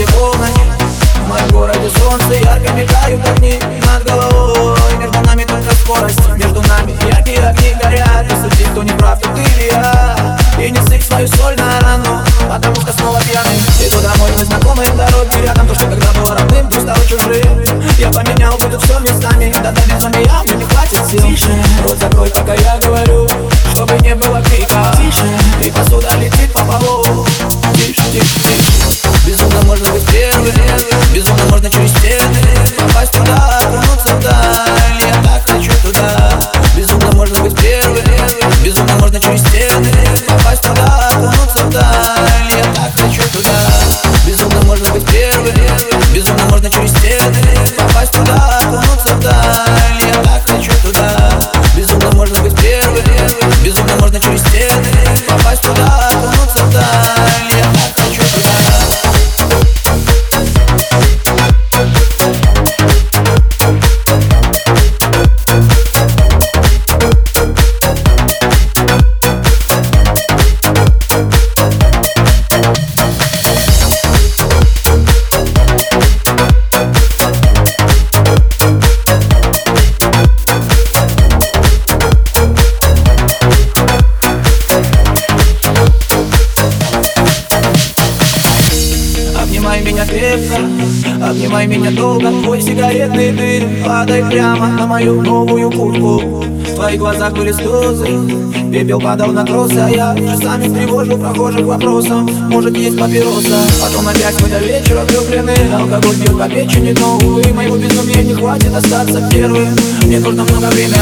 городе полночь, в моем городе солнце ярко мигают огни над головой. Между нами только скорость, между нами яркие огни горят. И судить, кто не прав, то ты или я. И не сыпь свою соль на рану, потому что снова пьяный. Иду домой, мы знакомые дороги рядом. То, что когда было родным, вдруг стало чужим. Я поменял, будет все местами. Да до безумия мне не хватит сил. Тише, рот закрой, пока я говорю, чтобы не было крика. тише, И посуда летит по полу. Тише, тише, тише. Безумно можно быть первым, безумно можно через стены попасть туда, окунуться вдаль. Я так хочу туда. Безумно можно быть первым, безумно можно через стены попасть туда, окунуться вдаль. Я так хочу туда. Безумно можно быть первым, безумно можно через стены попасть туда, окунуться вдаль. Я так хочу туда. Безумно можно быть первым, безумно можно через стены попасть туда, окунуться вдаль. Я так хочу туда. Обнимай меня крепко, обнимай меня долго. Твой сигаретный дым падает прямо на мою новую куртку. В твоих глазах были слезы, пепел падал на кроссы. А я часами тревожу прохожих вопросом: может, есть папироса? Потом опять мы до вечера влюблены. Алкоголь бьет по печени, но, увы, моего безумия не хватит остаться первым. Мне нужно много времени.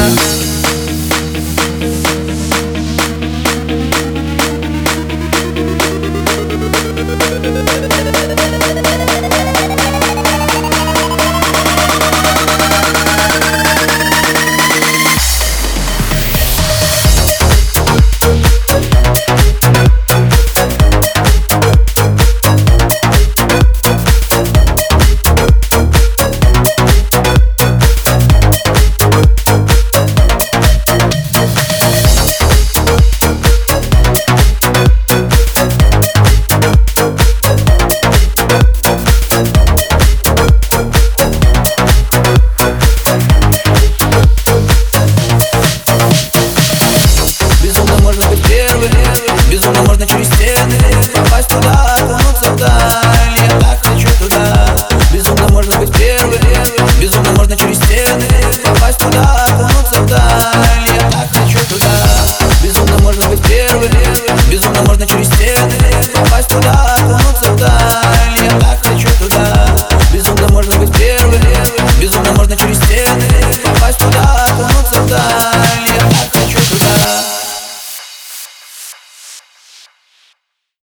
Безумно можно быть первым, безумно можно через